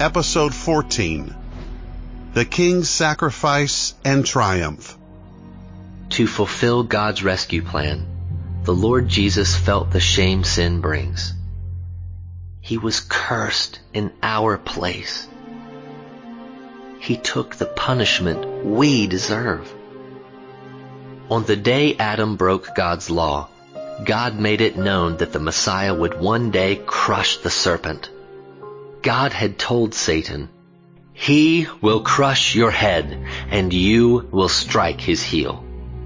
Episode 14, The King's Sacrifice and Triumph. To fulfill God's rescue plan, the Lord Jesus felt the shame sin brings. He was cursed in our place. He took the punishment we deserve. On the day Adam broke God's law, God made it known that the Messiah would one day crush the serpent. God had told Satan, "He will crush your head, and you will strike his heel."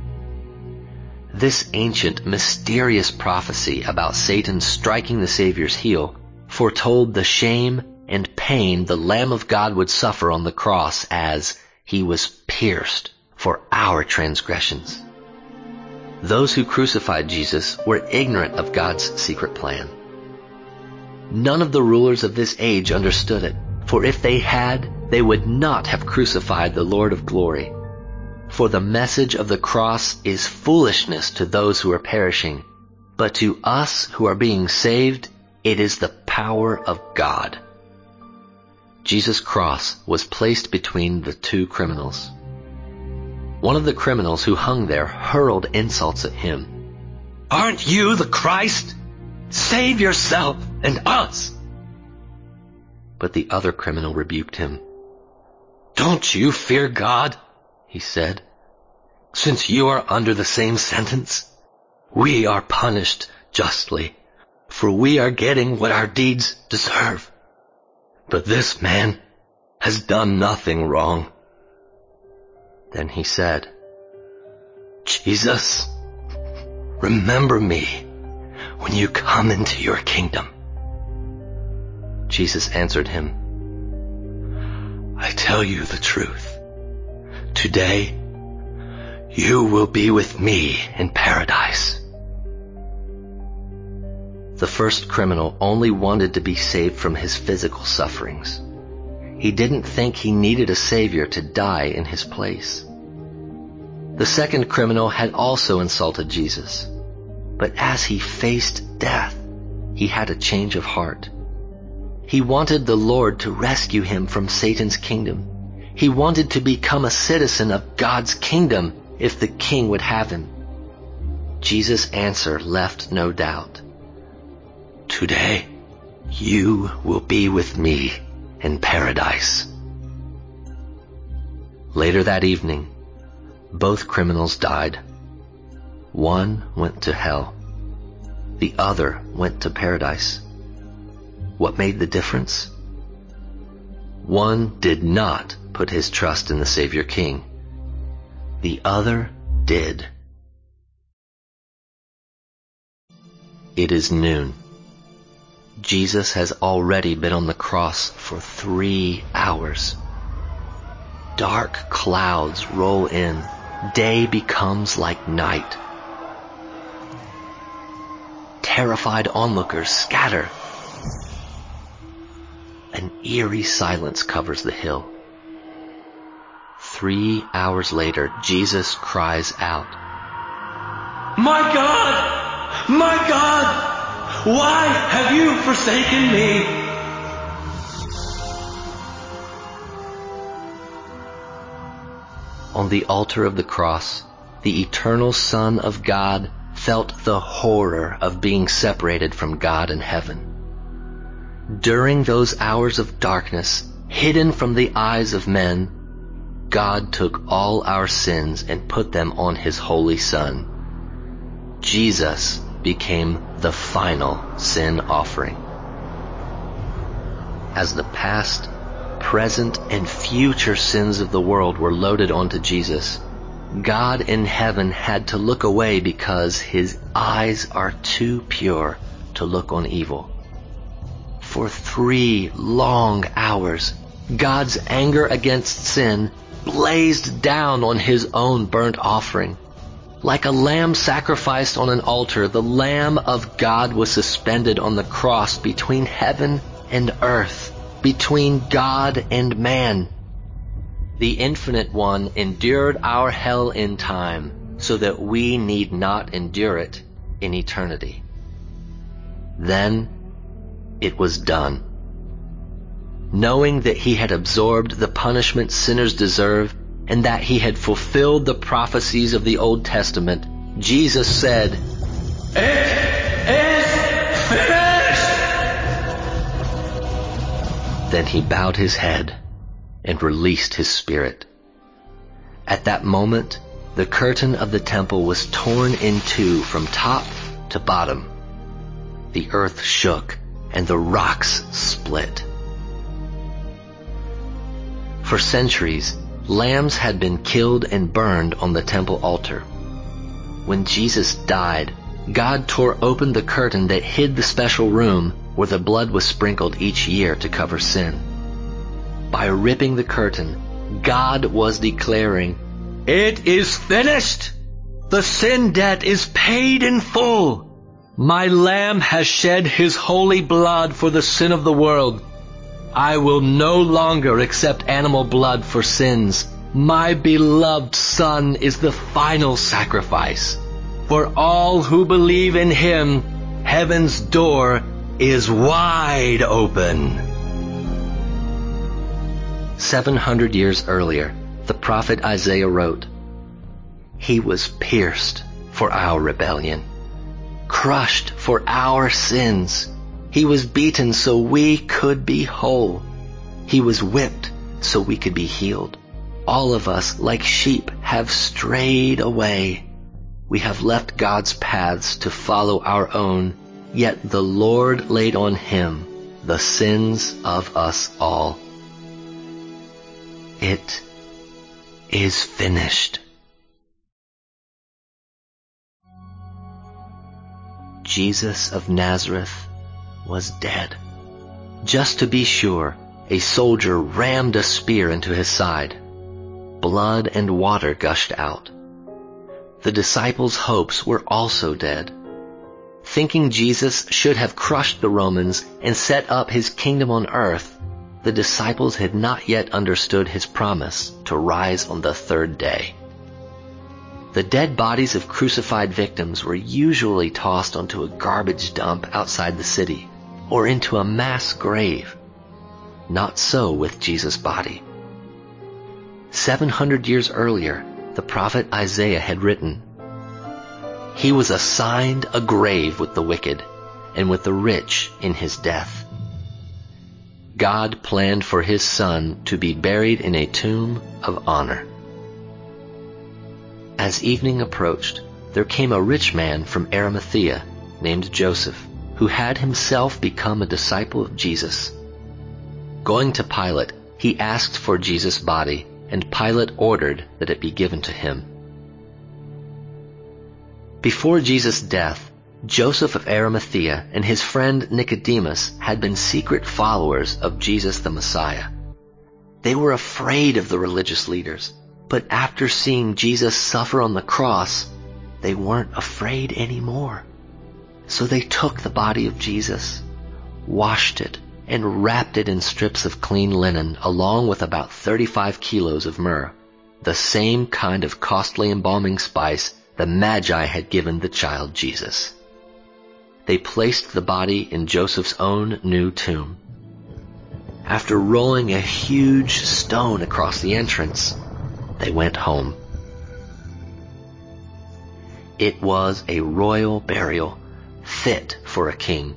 This ancient, mysterious prophecy about Satan striking the Savior's heel foretold the shame and pain the Lamb of God would suffer on the cross as he was pierced for our transgressions. Those who crucified Jesus were ignorant of God's secret plan. None of the rulers of this age understood it, for if they had, they would not have crucified the Lord of glory. For the message of the cross is foolishness to those who are perishing, but to us who are being saved, it is the power of God. Jesus' cross was placed between the two criminals. One of the criminals who hung there hurled insults at him. "Aren't you the Christ? Save yourself and us!" But the other criminal rebuked him. "Don't you fear God?" he said. "Since you are under the same sentence, we are punished justly, for we are getting what our deeds deserve. But this man has done nothing wrong." Then he said, "Jesus, remember me when you come into your kingdom." Jesus answered him, "I tell you the truth. Today, you will be with me in paradise." The first criminal only wanted to be saved from his physical sufferings. He didn't think he needed a savior to die in his place. The second criminal had also insulted Jesus, but as he faced death, he had a change of heart. He wanted the Lord to rescue him from Satan's kingdom. He wanted to become a citizen of God's kingdom if the king would have him. Jesus' answer left no doubt. "Today, you will be with me in paradise." Later that evening, both criminals died. One went to hell. The other went to paradise. What made the difference? One did not put his trust in the Savior King. The other did. It is noon. Jesus has already been on the cross for 3 hours. Dark clouds roll in. Day becomes like night. Terrified onlookers scatter. An eerie silence covers the hill. 3 hours later, Jesus cries out, "My God! My God! Why have you forsaken me?" On the altar of the cross, the eternal Son of God felt the horror of being separated from God in heaven. During those hours of darkness, hidden from the eyes of men, God took all our sins and put them on his holy Son. Jesus became the final sin offering. As the past, present, and future sins of the world were loaded onto Jesus, God in heaven had to look away because his eyes are too pure to look on evil. For 3 long hours, God's anger against sin blazed down on his own burnt offering. Like a lamb sacrificed on an altar, the Lamb of God was suspended on the cross between heaven and earth, between God and man. The Infinite One endured our hell in time so that we need not endure it in eternity. Then it was done. Knowing that he had absorbed the punishment sinners deserve and that he had fulfilled the prophecies of the Old Testament, Jesus said, "It is finished!" Then he bowed his head and released his spirit. At that moment, the curtain of the temple was torn in two from top to bottom. The earth shook and the rocks split. For centuries, lambs had been killed and burned on the temple altar. When Jesus died, God tore open the curtain that hid the special room where the blood was sprinkled each year to cover sin. By ripping the curtain, God was declaring, "It is finished! The sin debt is paid in full. My Lamb has shed his holy blood for the sin of the world. I will no longer accept animal blood for sins. My beloved Son is the final sacrifice. For all who believe in him, heaven's door is wide open." 700 years earlier, the prophet Isaiah wrote, "He was pierced for our rebellion, crushed for our sins. He was beaten so we could be whole. He was whipped so we could be healed. All of us, like sheep, have strayed away. We have left God's paths to follow our own, yet the Lord laid on him the sins of us all." It is finished. Jesus of Nazareth was dead. Just to be sure, a soldier rammed a spear into his side. Blood and water gushed out. The disciples' hopes were also dead. Thinking Jesus should have crushed the Romans and set up his kingdom on earth, the disciples had not yet understood his promise to rise on the third day. The dead bodies of crucified victims were usually tossed onto a garbage dump outside the city or into a mass grave. Not so with Jesus' body. 700 years earlier, the prophet Isaiah had written, "He was assigned a grave with the wicked and with the rich in his death." God planned for his Son to be buried in a tomb of honor. As evening approached, there came a rich man from Arimathea named Joseph, who had himself become a disciple of Jesus. Going to Pilate, he asked for Jesus' body, and Pilate ordered that it be given to him. Before Jesus' death, Joseph of Arimathea and his friend Nicodemus had been secret followers of Jesus the Messiah. They were afraid of the religious leaders, but after seeing Jesus suffer on the cross, they weren't afraid anymore. So they took the body of Jesus, washed it, and wrapped it in strips of clean linen along with about 35 kilos of myrrh, the same kind of costly embalming spice the Magi had given the child Jesus. They placed the body in Joseph's own new tomb. After rolling a huge stone across the entrance, they went home. It was a royal burial, fit for a king.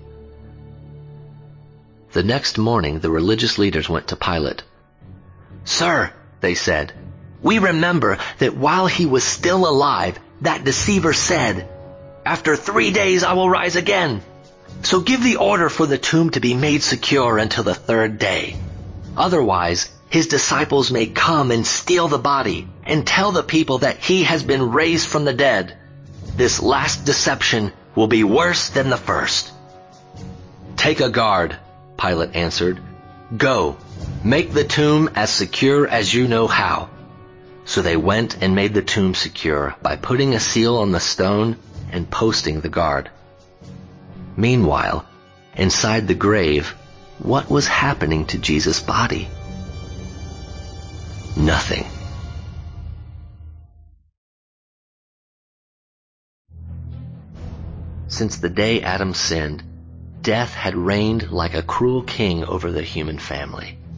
The next morning, the religious leaders went to Pilate. "Sir," they said, "we remember that while he was still alive, that deceiver said, 'After 3 days I will rise again.' So give the order for the tomb to be made secure until the third day. Otherwise, his disciples may come and steal the body and tell the people that he has been raised from the dead. This last deception will be worse than the first." "Take a guard," Pilate answered. "Go, make the tomb as secure as you know how." So they went and made the tomb secure by putting a seal on the stone and posting the guard. Meanwhile, inside the grave, what was happening to Jesus' body? Nothing. Since the day Adam sinned, death had reigned like a cruel king over the human family.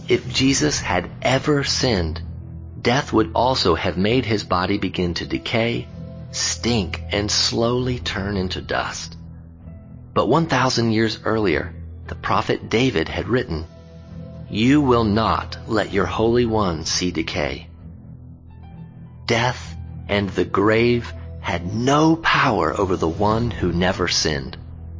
If Jesus had ever sinned, death would also have made his body begin to decay, stink, and slowly turn into dust. But 1,000 years earlier, the prophet David had written, "You will not let your Holy One see decay." Death and the grave had no power over the one who never sinned.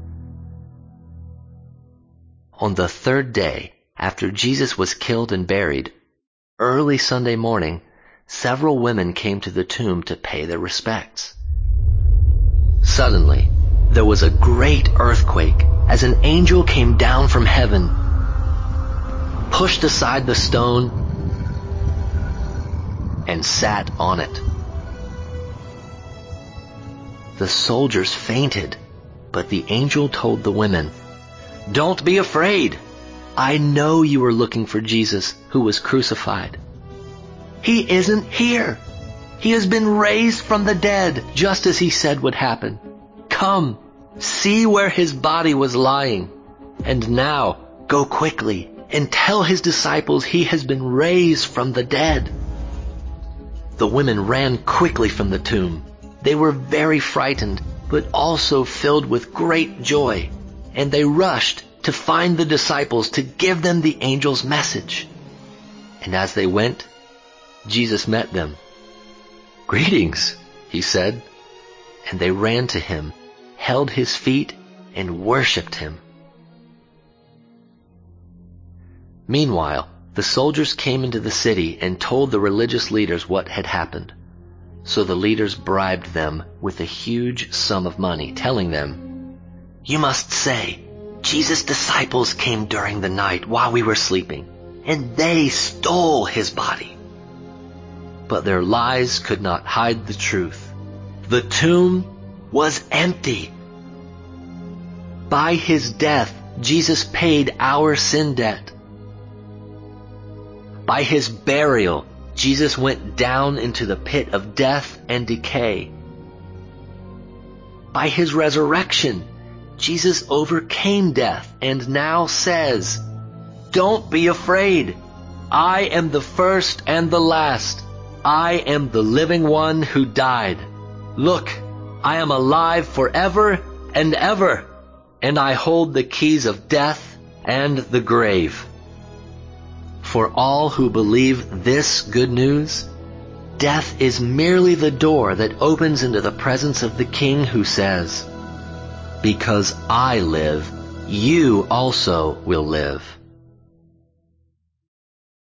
On the third day, after Jesus was killed and buried, early Sunday morning, several women came to the tomb to pay their respects. Suddenly, there was a great earthquake as an angel came down from heaven, pushed aside the stone, and sat on it. The soldiers fainted, but the angel told the women, "Don't be afraid. I know you are looking for Jesus who was crucified. He isn't here. He has been raised from the dead, just as he said would happen. Come, see where his body was lying. And now go quickly and tell his disciples he has been raised from the dead." The women ran quickly from the tomb. They were very frightened, but also filled with great joy, and they rushed to find the disciples to give them the angel's message. And as they went, Jesus met them. "Greetings," he said, and they ran to him, held his feet, and worshipped him. Meanwhile, the soldiers came into the city and told the religious leaders what had happened. So the leaders bribed them with a huge sum of money, telling them, "You must say, 'Jesus' disciples came during the night while we were sleeping, and they stole his body.'" But their lies could not hide the truth. The tomb was empty. By his death, Jesus paid our sin debt. By his burial, Jesus went down into the pit of death and decay. By his resurrection, Jesus overcame death and now says, "Don't be afraid. I am the first and the last. I am the living one who died. Look, I am alive forever and ever, and I hold the keys of death and the grave." For all who believe this good news, death is merely the door that opens into the presence of the King who says, "Because I live, you also will live."